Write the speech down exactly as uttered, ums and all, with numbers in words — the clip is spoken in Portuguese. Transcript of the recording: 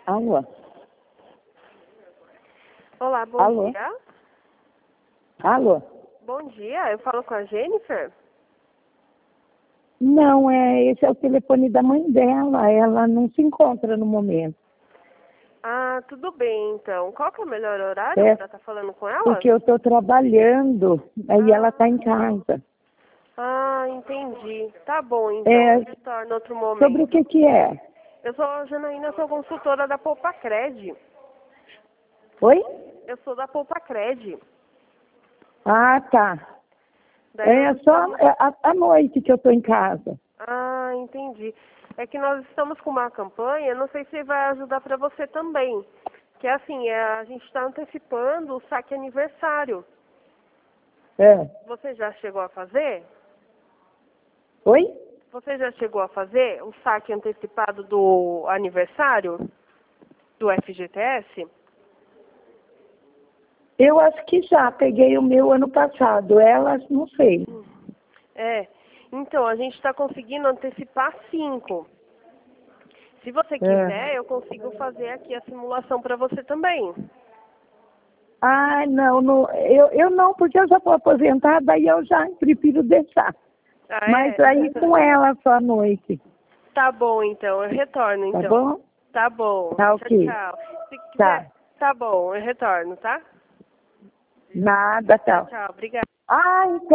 Alô? Olá, bom Alô? dia. Alô? Bom dia, eu falo com a Jennifer? Não, é, esse é o telefone da mãe dela. Ela não se encontra no momento. Ah, tudo bem, então. Qual que é o melhor horário É, para estar falando com ela? porque eu estou trabalhando, aí ela está em casa. Ah, entendi. Tá bom, então. É, Eu retorno outro sobre o momento. que que é? Eu sou a Janaína, sou consultora da Poupa Cred. Oi? Eu sou da Poupa Cred. Ah, tá. Daí É nós só estamos... é, à à noite que eu estou em casa. Ah, entendi. É que nós estamos com uma campanha, não sei se vai ajudar para você também. Que é assim, é, a gente está antecipando o saque aniversário. É. Você já chegou a fazer? Oi? Você já chegou a fazer o saque antecipado do aniversário do F G T S? Eu acho que já peguei o meu ano passado. Elas, não sei. É. Então, a gente está conseguindo antecipar cinco. Se você É. quiser, eu consigo fazer aqui a simulação para você também. Ah, não, não eu, eu não, porque eu já estou aposentada, aí eu já prefiro deixar. Ah, Mas é? aí com ela só à noite, Tá bom, então. Eu retorno, tá então. bom? Tá bom. Tá Tchau, ok. tchau. Se Tá. quiser... Tá bom, eu retorno, tá? Nada, Tchau, tá. tchau. Obrigada. Ah, então.